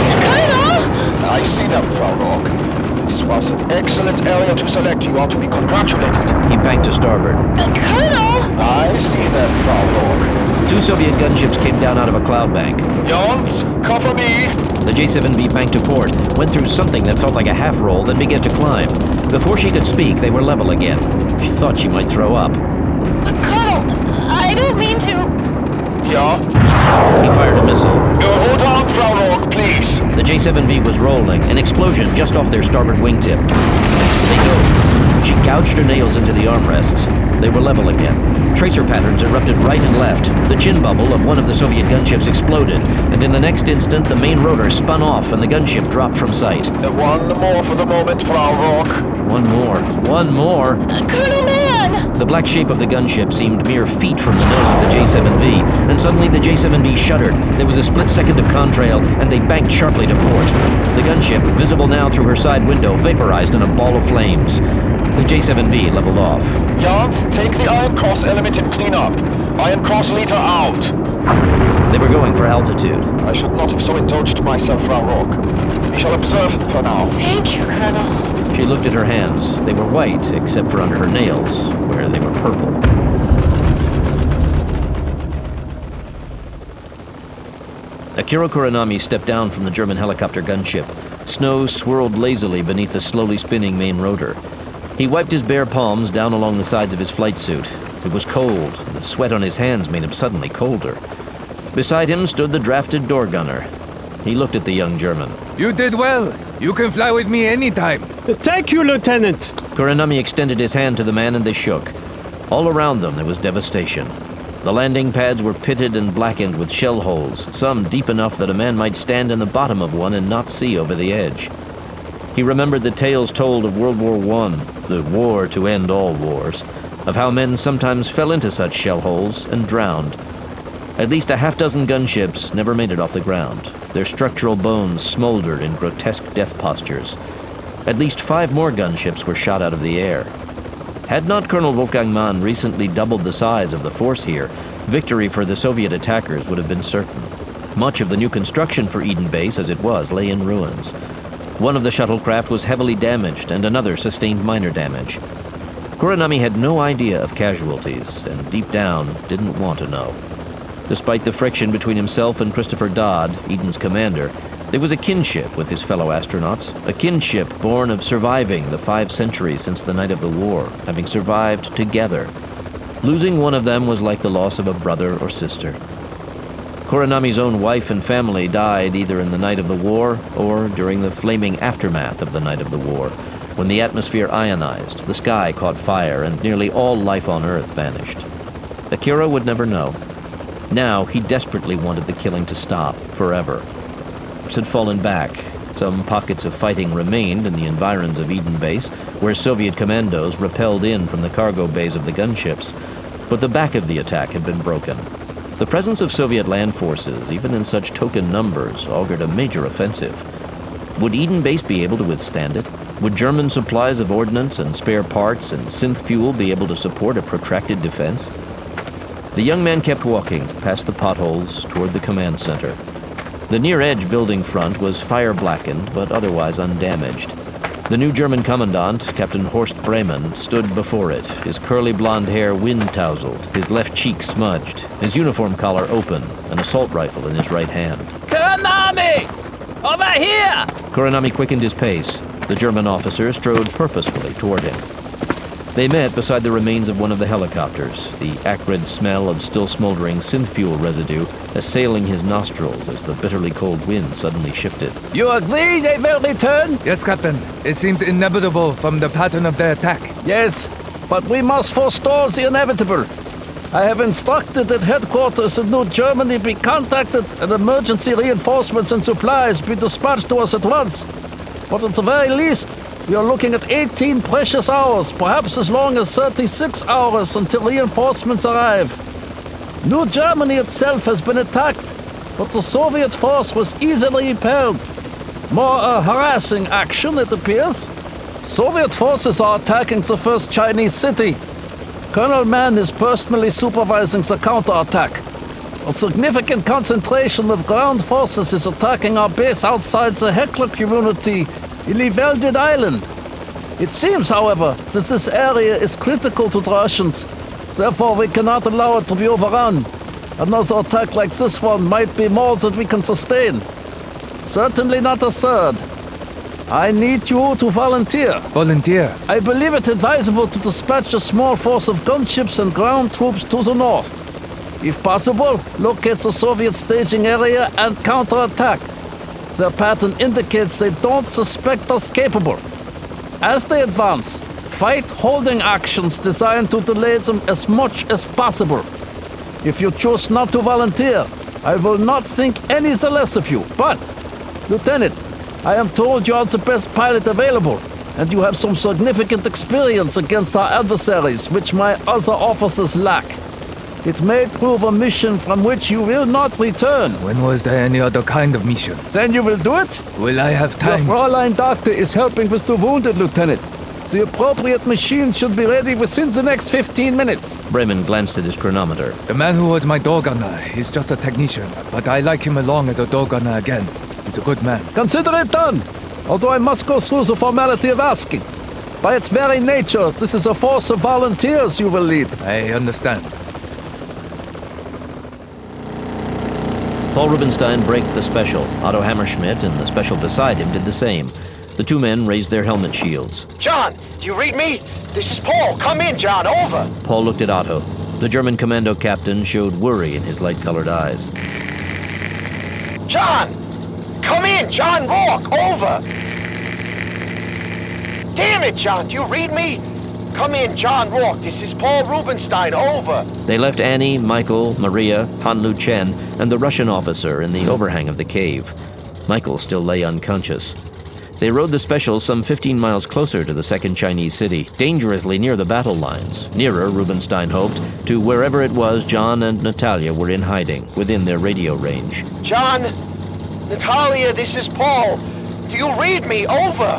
Colonel! I see them, Frau Rourke. This was an excellent area to select. You ought to be congratulated. He banked to starboard. Colonel! I see them, Frau Rourke. Two Soviet gunships came down out of a cloud bank. Jans, cover me! The J seven V banked to port, went through something that felt like a half roll, then began to climb. Before she could speak, they were level again. She thought she might throw up. Colonel, I don't mean to... Yeah? He fired a missile. Uh, hold on, Frau Rourke, please. The J seven V was rolling, an explosion just off their starboard wingtip. They dove. She gouged her nails into the armrests. They were level again. Tracer patterns erupted right and left. The chin bubble of one of the Soviet gunships exploded, and in the next instant, the main rotor spun off and the gunship dropped from sight. Uh, one more for the moment, Frau Rourke. One more. One more. Uh, Colonel Mann! The black shape of the gunship seemed mere feet from the nose of the J seven V, and suddenly the J seven V shuddered. There was a split second of contrail, and they banked sharply to port. The gunship, visible now through her side window, vaporized in a ball of flames. The J seven V leveled off. Jans, take the Iron Cross element and clean up. Iron Cross leader out. They were going for altitude. I should not have so indulged myself, Frau Rourke. We shall observe for now. Thank you, Colonel. She looked at her hands. They were white, except for under her nails, where they were purple. Akira Kuranami stepped down from the German helicopter gunship. Snow swirled lazily beneath the slowly spinning main rotor. He wiped his bare palms down along the sides of his flight suit. It was cold, and the sweat on his hands made him suddenly colder. Beside him stood the drafted door gunner. He looked at the young German. You did well. You can fly with me anytime. Thank you, Lieutenant. Kuranami extended his hand to the man and they shook. All around them there was devastation. The landing pads were pitted and blackened with shell holes, some deep enough that a man might stand in the bottom of one and not see over the edge. He remembered the tales told of World War One, the war to end all wars, of how men sometimes fell into such shell holes and drowned. At least a half dozen gunships never made it off the ground. Their structural bones smoldered in grotesque death postures. At least five more gunships were shot out of the air. Had not Colonel Wolfgang Mann recently doubled the size of the force here, victory for the Soviet attackers would have been certain. Much of the new construction for Eden Base, as it was, lay in ruins. One of the shuttlecraft was heavily damaged, and another sustained minor damage. Kuranami had no idea of casualties, and deep down didn't want to know. Despite the friction between himself and Christopher Dodd, Eden's commander, there was a kinship with his fellow astronauts, a kinship born of surviving the five centuries since the night of the war, having survived together. Losing one of them was like the loss of a brother or sister. Kuranami's own wife and family died either in the night of the war or during the flaming aftermath of the night of the war, when the atmosphere ionized, the sky caught fire, and nearly all life on Earth vanished. Akira would never know. Now he desperately wanted the killing to stop, forever. Troops had fallen back. Some pockets of fighting remained in the environs of Eden Base, where Soviet commandos repelled in from the cargo bays of the gunships, but the back of the attack had been broken. The presence of Soviet land forces, even in such token numbers, augured a major offensive. Would Eden Base be able to withstand it? Would German supplies of ordnance and spare parts and synth fuel be able to support a protracted defense? The young man kept walking past the potholes toward the command center. The near-edge building front was fire-blackened, but otherwise undamaged. The new German commandant, Captain Horst Bremen, stood before it, his curly blonde hair wind-tousled, his left cheek smudged, his uniform collar open, an assault rifle in his right hand. Kuranami! Over here! Kuranami quickened his pace. The German officer strode purposefully toward him. They met beside the remains of one of the helicopters, the acrid smell of still smoldering synth fuel residue assailing his nostrils as the bitterly cold wind suddenly shifted. You agree they will return? Yes, Captain. It seems inevitable from the pattern of their attack. Yes, but we must forestall the inevitable. I have instructed that headquarters in New Germany be contacted and emergency reinforcements and supplies be dispatched to us at once. But at the very least, we are looking at eighteen precious hours, perhaps as long as thirty-six hours until reinforcements arrive. New Germany itself has been attacked, but the Soviet force was easily repelled. More a harassing action, it appears. Soviet forces are attacking the first Chinese city. Colonel Mann is personally supervising the counterattack. A significant concentration of ground forces is attacking our base outside the Heckler community in Livelded Island. It seems, however, that this area is critical to the Russians. Therefore, we cannot allow it to be overrun. Another attack like this one might be more than we can sustain. Certainly not a third. I need you to volunteer. Volunteer? I believe it advisable to dispatch a small force of gunships and ground troops to the north. If possible, locate the Soviet staging area and counterattack. Their pattern indicates they don't suspect us capable. As they advance, fight holding actions designed to delay them as much as possible. If you choose not to volunteer, I will not think any the less of you. But, Lieutenant, I am told you are the best pilot available, and you have some significant experience against our adversaries, which my other officers lack. It may prove a mission from which you will not return. When was there any other kind of mission? Then you will do it? Will I have time? Your Fräulein Doctor is helping with the wounded, Lieutenant. The appropriate machine should be ready within the next fifteen minutes. Bremen glanced at his chronometer. The man who was my door gunner is just a technician, but I like him along as a door gunner again. He's a good man. Consider it done, although I must go through the formality of asking. By its very nature, this is a force of volunteers you will lead. I understand. Paul Rubinstein braked the special. Otto Hammerschmidt and the special beside him did the same. The two men raised their helmet shields. John, do you read me? This is Paul. Come in, John. Over. Paul looked at Otto. The German commando captain showed worry in his light-colored eyes. John! in, John Rourke, over! Damn it, John, do you read me? Come in, John Rourke, this is Paul Rubenstein, over. They left Annie, Michael, Maria, Han Lu Chen, and the Russian officer in the overhang of the cave. Michael still lay unconscious. They rode the special some fifteen miles closer to the second Chinese city, dangerously near the battle lines, nearer, Rubenstein hoped, to wherever it was John and Natalia were in hiding, within their radio range. John, Natalia, this is Paul. Do you read me? Over.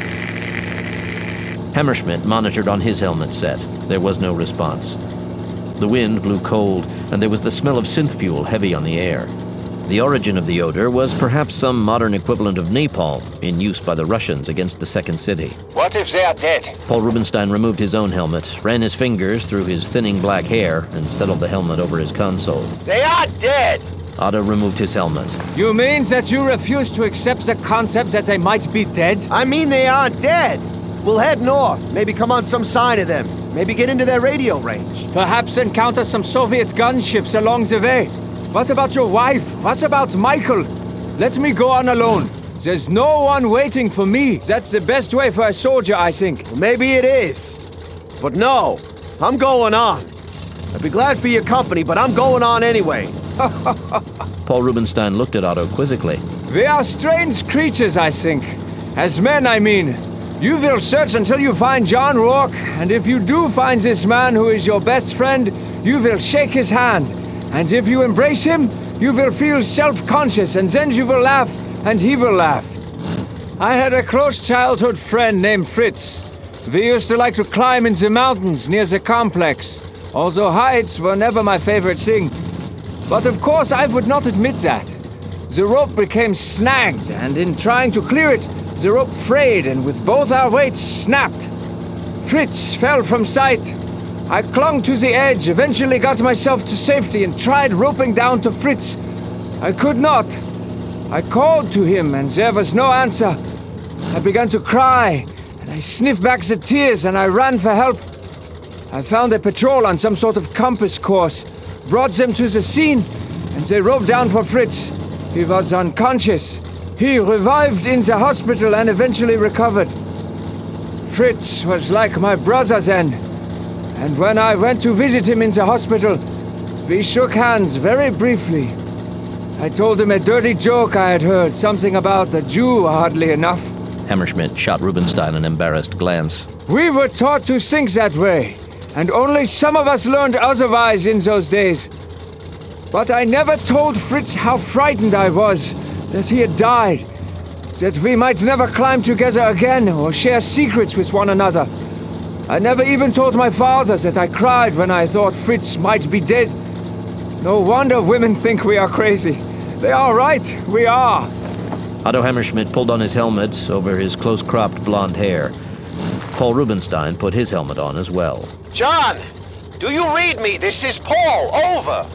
Hammerschmidt monitored on his helmet set. There was no response. The wind blew cold, and there was the smell of synth fuel heavy on the air. The origin of the odor was perhaps some modern equivalent of napalm in use by the Russians against the second city. What if they are dead? Paul Rubenstein removed his own helmet, ran his fingers through his thinning black hair, and settled the helmet over his console. They are dead! Otto removed his helmet. You mean that you refuse to accept the concept that they might be dead? I mean they aren't dead. We'll head north, maybe come on some sign of them, maybe get into their radio range. Perhaps encounter some Soviet gunships along the way. What about your wife? What about Michael? Let me go on alone. There's no one waiting for me. That's the best way for a soldier, I think. Well, maybe it is. But no, I'm going on. I'd be glad for your company, but I'm going on anyway. Paul Rubenstein looked at Otto quizzically. We are strange creatures, I think. As men, I mean. You will search until you find John Rourke, and if you do find this man who is your best friend, you will shake his hand. And if you embrace him, you will feel self-conscious, and then you will laugh, and he will laugh. I had a close childhood friend named Fritz. We used to like to climb in the mountains near the complex, although heights were never my favorite thing. But of course I would not admit that. The rope became snagged, and in trying to clear it, the rope frayed, and with both our weights snapped. Fritz fell from sight. I clung to the edge, eventually got myself to safety, and tried roping down to Fritz. I could not. I called to him, and there was no answer. I began to cry, and I sniffed back the tears, and I ran for help. I found a patrol on some sort of compass course, brought them to the scene, and they roped down for Fritz. He was unconscious. He revived in the hospital and eventually recovered. Fritz was like my brother then. And when I went to visit him in the hospital, we shook hands very briefly. I told him a dirty joke I had heard, something about a Jew, oddly enough. Hammerschmidt shot Rubenstein an embarrassed glance. We were taught to think that way, and only some of us learned otherwise in those days. But I never told Fritz how frightened I was that he had died, that we might never climb together again or share secrets with one another. I never even told my father that I cried when I thought Fritz might be dead. No wonder women think we are crazy. They are right, we are. Otto Hammerschmidt pulled on his helmet over his close-cropped blonde hair. Paul Rubenstein put his helmet on as well. John, do you read me? This is Paul, over.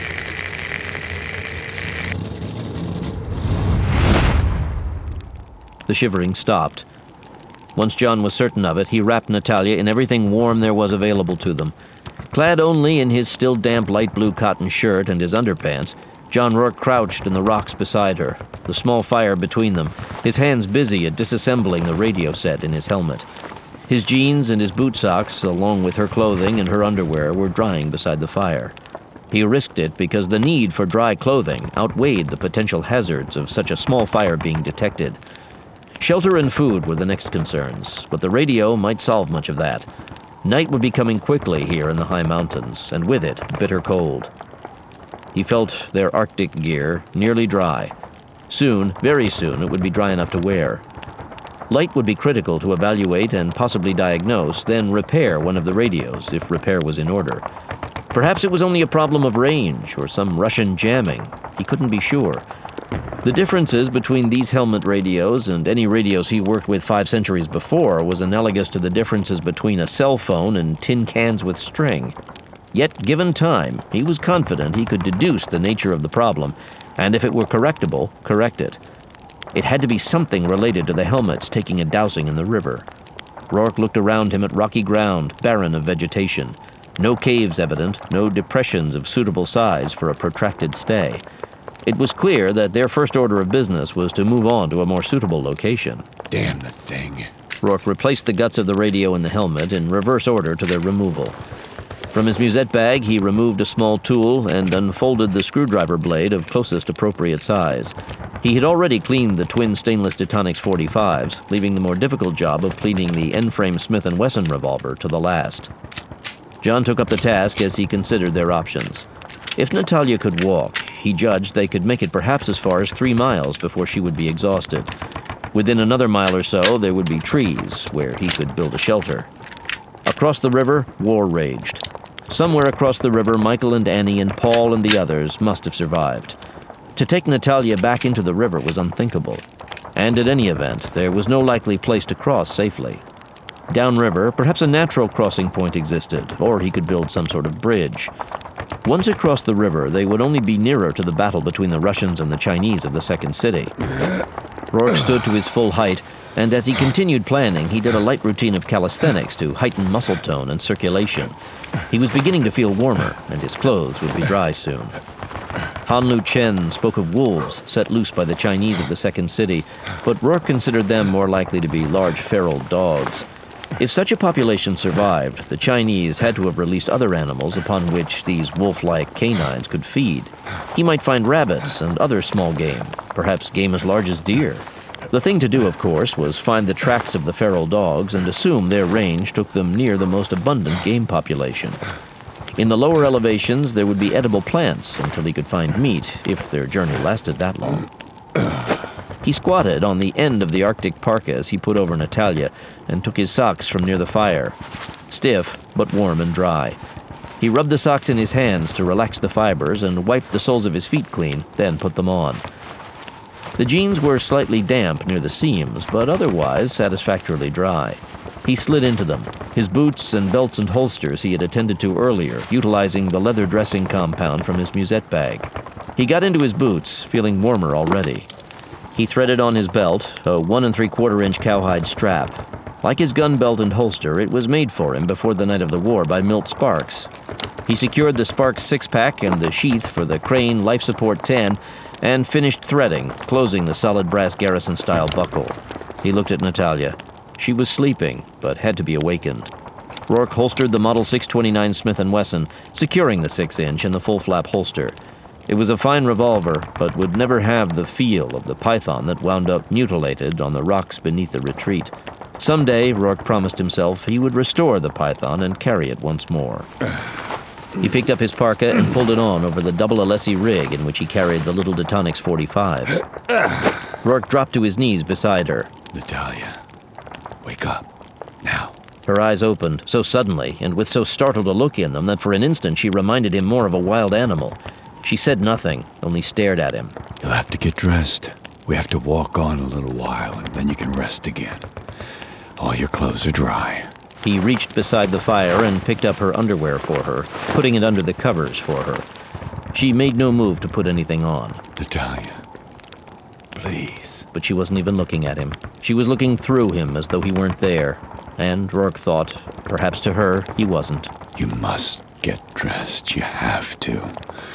The shivering stopped. Once John was certain of it, he wrapped Natalia in everything warm there was available to them. Clad only in his still damp light blue cotton shirt and his underpants, John Rourke crouched in the rocks beside her, the small fire between them, his hands busy at disassembling the radio set in his helmet. His jeans and his boot socks, along with her clothing and her underwear, were drying beside the fire. He risked it because the need for dry clothing outweighed the potential hazards of such a small fire being detected. Shelter and food were the next concerns, but the radio might solve much of that. Night would be coming quickly here in the high mountains, and with it, bitter cold. He felt their Arctic gear nearly dry. Soon, very soon, it would be dry enough to wear. Light would be critical to evaluate and possibly diagnose, then repair one of the radios, if repair was in order. Perhaps it was only a problem of range, or some Russian jamming. He couldn't be sure. The differences between these helmet radios and any radios he worked with five centuries before was analogous to the differences between a cell phone and tin cans with string. Yet, given time, he was confident he could deduce the nature of the problem, and if it were correctable, correct it. It had to be something related to the helmets taking a dousing in the river. Rourke looked around him at rocky ground, barren of vegetation. No caves evident, no depressions of suitable size for a protracted stay. It was clear that their first order of business was to move on to a more suitable location. Damn the thing. Rourke replaced the guts of the radio and the helmet in reverse order to their removal. From his musette bag, he removed a small tool and unfolded the screwdriver blade of closest appropriate size. He had already cleaned the twin stainless Detonix forty-fives, leaving the more difficult job of cleaning the end-frame Smith and Wesson revolver to the last. John took up the task as he considered their options. If Natalia could walk, he judged they could make it perhaps as far as three miles before she would be exhausted. Within another mile or so, there would be trees where he could build a shelter. Across the river, war raged. Somewhere across the river, Michael and Annie and Paul and the others must have survived. To take Natalia back into the river was unthinkable. And at any event, there was no likely place to cross safely. Downriver, perhaps a natural crossing point existed, or he could build some sort of bridge. Once across the river, they would only be nearer to the battle between the Russians and the Chinese of the second city. Rourke stood to his full height, and as he continued planning, he did a light routine of calisthenics to heighten muscle tone and circulation. He was beginning to feel warmer, and his clothes would be dry soon. Han Lu Chen spoke of wolves set loose by the Chinese of the second city, but Rourke considered them more likely to be large feral dogs. If such a population survived, the Chinese had to have released other animals upon which these wolf-like canines could feed. He might find rabbits and other small game, perhaps game as large as deer. The thing to do, of course, was find the tracks of the feral dogs and assume their range took them near the most abundant game population. In the lower elevations, there would be edible plants until he could find meat, if their journey lasted that long. He squatted on the end of the Arctic parka as he put over Natalia and took his socks from near the fire, stiff but warm and dry. He rubbed the socks in his hands to relax the fibers and wiped the soles of his feet clean, then put them on. The jeans were slightly damp near the seams, but otherwise satisfactorily dry. He slid into them, his boots and belts and holsters he had attended to earlier, utilizing the leather dressing compound from his musette bag. He got into his boots, feeling warmer already. He threaded on his belt, a one and three-quarter inch cowhide strap. Like his gun belt and holster, it was made for him before the night of the war by Milt Sparks. He secured the Sparks six-pack and the sheath for the Crane Life Support ten, and finished threading, closing the solid brass Garrison-style buckle. He looked at Natalia. She was sleeping, but had to be awakened. Rourke holstered the Model six twenty-nine Smith and Wesson, securing the six inch in the full-flap holster. It was a fine revolver, but would never have the feel of the Python that wound up mutilated on the rocks beneath the retreat. Someday, Rourke promised himself, he would restore the Python and carry it once more. He picked up his parka and pulled it on over the double Alessi rig in which he carried the little Detonix forty-fives. Rourke dropped to his knees beside her. Natalia, wake up, now. Her eyes opened, so suddenly, and with so startled a look in them that for an instant she reminded him more of a wild animal. She said nothing, only stared at him. You'll have to get dressed. We have to walk on a little while, and then you can rest again. All your clothes are dry. He reached beside the fire and picked up her underwear for her, putting it under the covers for her. She made no move to put anything on. Natalia, please. But she wasn't even looking at him. She was looking through him as though he weren't there. And Rourke thought, perhaps to her, he wasn't. You must get dressed. You have to.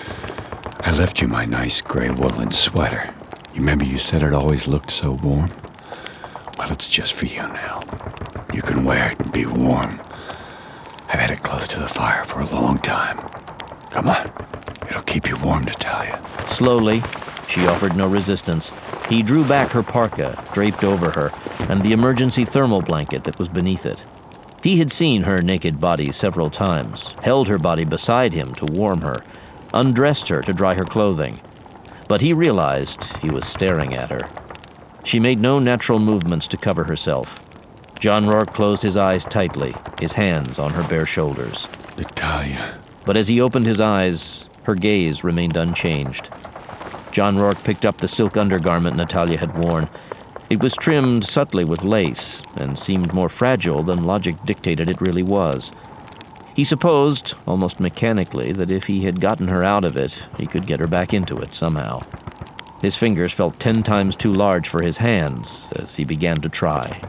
I left you my nice gray woolen sweater. You remember you said it always looked so warm? Well, it's just for you now. You can wear it and be warm. I've had it close to the fire for a long time. Come on. It'll keep you warm, Natalia. Slowly, she offered no resistance. He drew back her parka, draped over her, and the emergency thermal blanket that was beneath it. He had seen her naked body several times, held her body beside him to warm her, undressed her to dry her clothing. But he realized he was staring at her. She made no natural movements to cover herself. John Rourke closed his eyes tightly, his hands on her bare shoulders. Natalia. But as he opened his eyes, her gaze remained unchanged. John Rourke picked up the silk undergarment Natalia had worn. It was trimmed subtly with lace and seemed more fragile than logic dictated it really was. He supposed, almost mechanically, that if he had gotten her out of it, he could get her back into it somehow. His fingers felt ten times too large for his hands as he began to try.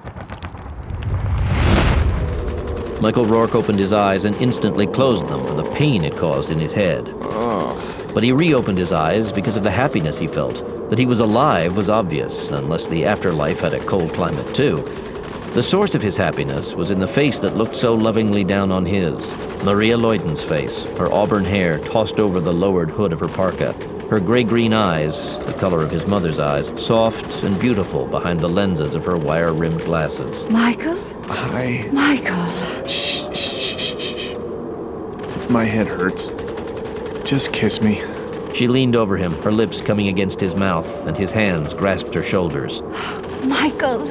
Michael Rourke opened his eyes and instantly closed them for the pain it caused in his head. Oh, But he reopened his eyes because of the happiness he felt. That he was alive was obvious, unless the afterlife had a cold climate too. The source of his happiness was in the face that looked so lovingly down on his. Maria Luyden's face, her auburn hair tossed over the lowered hood of her parka, her gray-green eyes, the color of his mother's eyes, soft and beautiful behind the lenses of her wire-rimmed glasses. Michael? Hi. Michael. Shh, shh, shh, shh. My head hurts. Just kiss me. She leaned over him, her lips coming against his mouth, and his hands grasped her shoulders. Michael.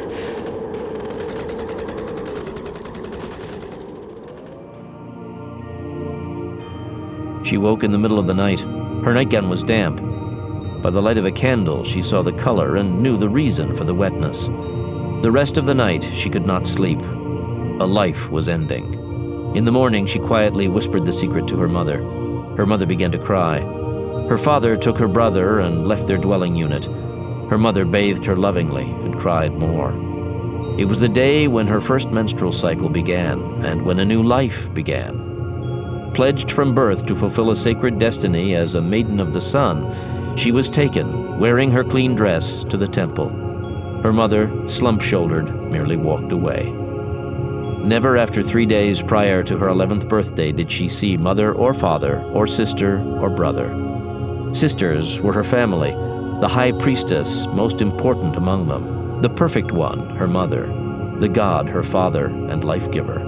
She woke in the middle of the night. Her nightgown was damp. By the light of a candle, she saw the color and knew the reason for the wetness. The rest of the night, she could not sleep. A life was ending. In the morning, she quietly whispered the secret to her mother. Her mother began to cry. Her father took her brother and left their dwelling unit. Her mother bathed her lovingly and cried more. It was the day when her first menstrual cycle began and when a new life began. Pledged from birth to fulfill a sacred destiny as a maiden of the sun, she was taken, wearing her clean dress, to the temple. Her mother, slump-shouldered, merely walked away. Never after three days prior to her eleventh birthday did she see mother or father or sister or brother. Sisters were her family, the high priestess most important among them, the perfect one, her mother, the God, her father and life-giver.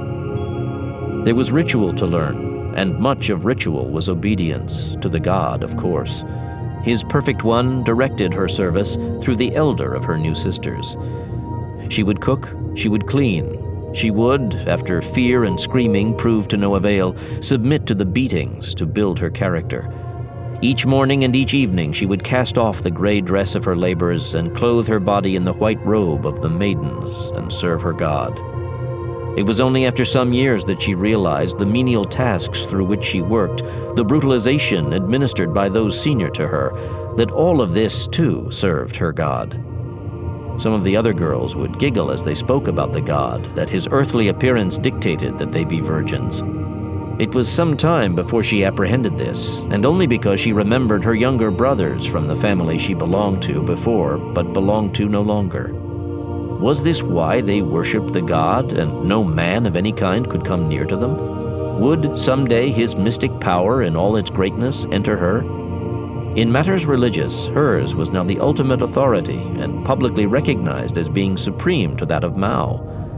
There was ritual to learn, and much of ritual was obedience to the God, of course. His perfect one directed her service through the elder of her new sisters. She would cook, she would clean, she would, after fear and screaming proved to no avail, submit to the beatings to build her character. Each morning and each evening she would cast off the gray dress of her labors and clothe her body in the white robe of the maidens and serve her God. It was only after some years that she realized the menial tasks through which she worked, the brutalization administered by those senior to her, that all of this, too, served her God. Some of the other girls would giggle as they spoke about the God, that his earthly appearance dictated that they be virgins. It was some time before she apprehended this, and only because she remembered her younger brothers from the family she belonged to before, but belonged to no longer. Was this why they worshipped the God, and no man of any kind could come near to them? Would someday his mystic power in all its greatness enter her? In matters religious, hers was now the ultimate authority and publicly recognized as being supreme to that of Mao.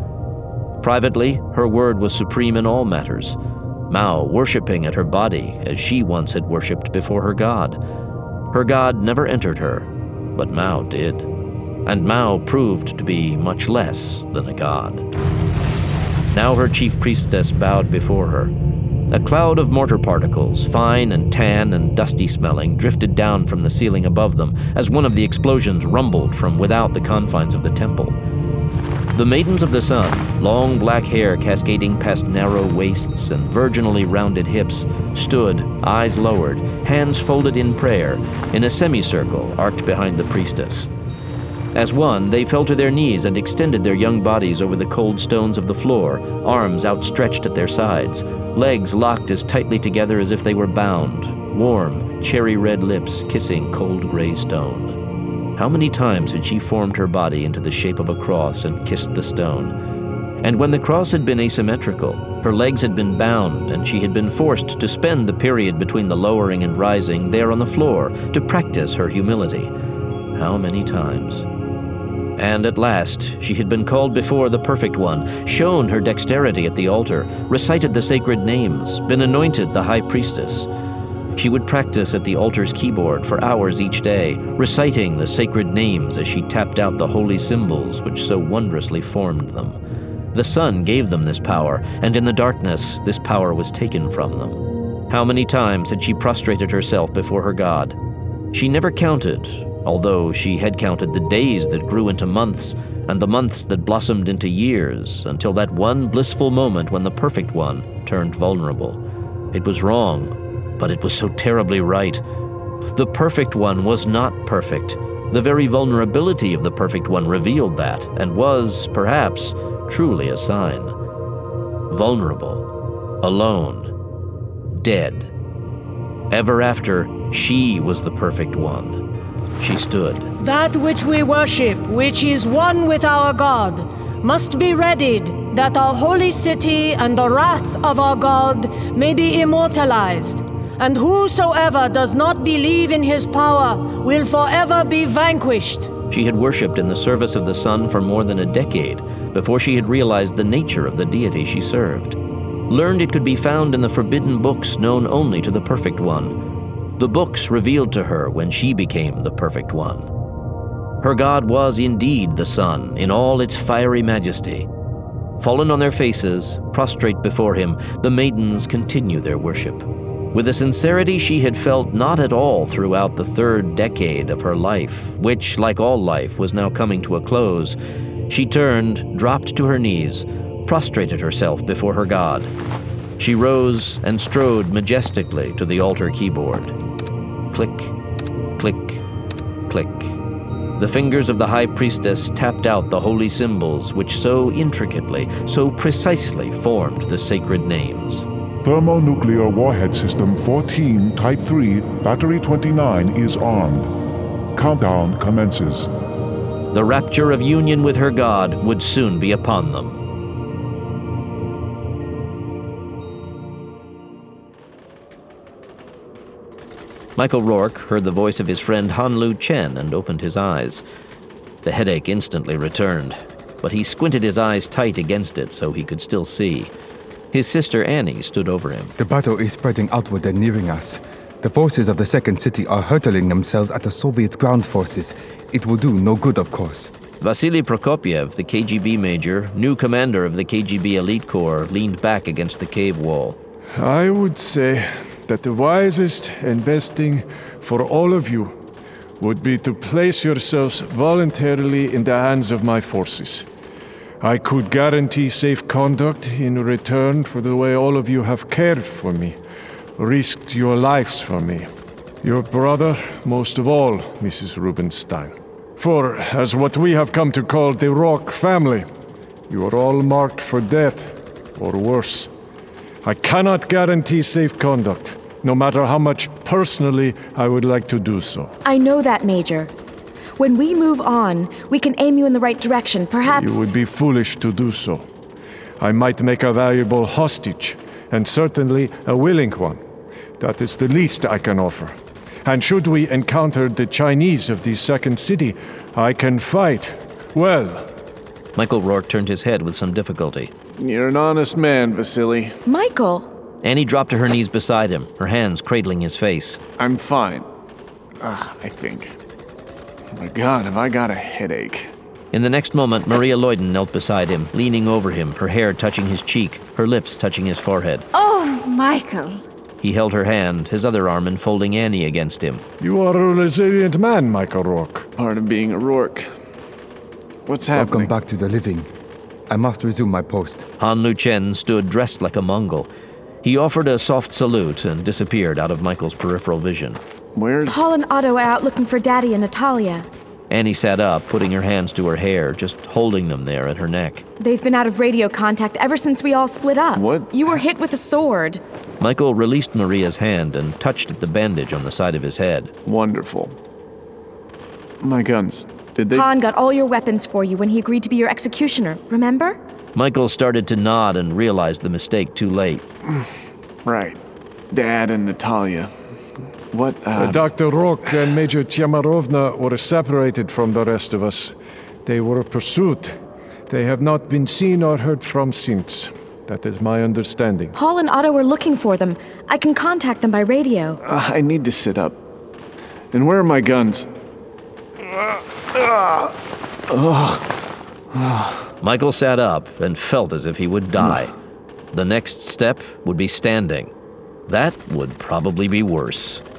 Privately, her word was supreme in all matters, Mao worshipping at her body as she once had worshipped before her God. Her God never entered her, but Mao did. And Mao proved to be much less than a god. Now her chief priestess bowed before her. A cloud of mortar particles, fine and tan and dusty-smelling, drifted down from the ceiling above them as one of the explosions rumbled from without the confines of the temple. The Maidens of the Sun, long black hair cascading past narrow waists and virginally rounded hips, stood, eyes lowered, hands folded in prayer, in a semicircle arced behind the priestess. As one, they fell to their knees and extended their young bodies over the cold stones of the floor, arms outstretched at their sides, legs locked as tightly together as if they were bound, warm, cherry-red lips kissing cold gray stone. How many times had she formed her body into the shape of a cross and kissed the stone? And when the cross had been asymmetrical, her legs had been bound, and she had been forced to spend the period between the lowering and rising there on the floor to practice her humility. How many times? And at last, she had been called before the Perfect One, shown her dexterity at the altar, recited the sacred names, been anointed the high priestess. She would practice at the altar's keyboard for hours each day, reciting the sacred names as she tapped out the holy symbols which so wondrously formed them. The sun gave them this power, and in the darkness, this power was taken from them. How many times had she prostrated herself before her God? She never counted, although she had counted the days that grew into months and the months that blossomed into years, until that one blissful moment when the Perfect One turned vulnerable. It was wrong, but it was so terribly right. The Perfect One was not perfect. The very vulnerability of the Perfect One revealed that, and was, perhaps, truly a sign. Vulnerable, alone, dead. Ever after, She was the perfect one. She stood. That which we worship, which is one with our God, must be readied, that our holy city and the wrath of our God may be immortalized. And whosoever does not believe in his power will forever be vanquished. She had worshipped in the service of the sun for more than a decade before she had realized the nature of the deity she served. Learned it could be found in the forbidden books known only to the Perfect One. The books revealed to her when she became the Perfect One. Her God was indeed the sun in all its fiery majesty. Fallen on their faces, prostrate before him, the maidens continue their worship. With a sincerity she had felt not at all throughout the third decade of her life, which, like all life, was now coming to a close, she turned, dropped to her knees, prostrated herself before her God. She rose and strode majestically to the altar keyboard. Click, click, click. The fingers of the high priestess tapped out the holy symbols which so intricately, so precisely formed the sacred names. Thermonuclear Warhead System fourteen, Type three, Battery twenty-nine is armed. Countdown commences. The rapture of union with her God would soon be upon them. Michael Rourke heard the voice of his friend Han Lu Chen and opened his eyes. The headache instantly returned, but he squinted his eyes tight against it so he could still see. His sister Annie stood over him. The battle is spreading outward and nearing us. The forces of the Second City are hurtling themselves at the Soviet ground forces. It will do no good, of course. Vasily Prokopiev, the K G B major, new commander of the K G B Elite Corps, leaned back against the cave wall. I would say that the wisest and best thing for all of you would be to place yourselves voluntarily in the hands of my forces. I could guarantee safe conduct in return for the way all of you have cared for me, risked your lives for me. Your brother, most of all, Missus Rubenstein. For, as what we have come to call the Rourke family, you are all marked for death, or worse. I cannot guarantee safe conduct, no matter how much personally I would like to do so. I know that, Major. When we move on, we can aim you in the right direction, perhaps... You would be foolish to do so. I might make a valuable hostage, and certainly a willing one. That is the least I can offer. And should we encounter the Chinese of the Second City, I can fight well. Michael Rourke turned his head with some difficulty. You're an honest man, Vasily. Michael! Annie dropped to her knees beside him, her hands cradling his face. I'm fine. Uh, I think. Oh my God, have I got a headache? In the next moment, Maria Lloyden knelt beside him, leaning over him, her hair touching his cheek, her lips touching his forehead. Oh, Michael. He held her hand, his other arm enfolding Annie against him. You are a resilient man, Michael Rourke. Part of being a Rourke. What's happening? Welcome back to the living. I must resume my post. Han Lu Chen stood dressed like a Mongol. He offered a soft salute and disappeared out of Michael's peripheral vision. Where's... Paul and Otto are out looking for Daddy and Natalia. Annie sat up, putting her hands to her hair, just holding them there at her neck. They've been out of radio contact ever since we all split up. What? You were hit with a sword. Michael released Maria's hand and touched at the bandage on the side of his head. Wonderful. My guns. Did they... Han got all your weapons for you when he agreed to be your executioner, remember? Michael started to nod and realized the mistake too late. Right. Dad and Natalia. What, uh... uh Doctor Rourke and Major Tyamorovna were separated from the rest of us. They were pursued. They have not been seen or heard from since. That is my understanding. Paul and Otto are looking for them. I can contact them by radio. Uh, I need to sit up. And where are my guns? Michael sat up and felt as if he would die. The next step would be standing. That would probably be worse.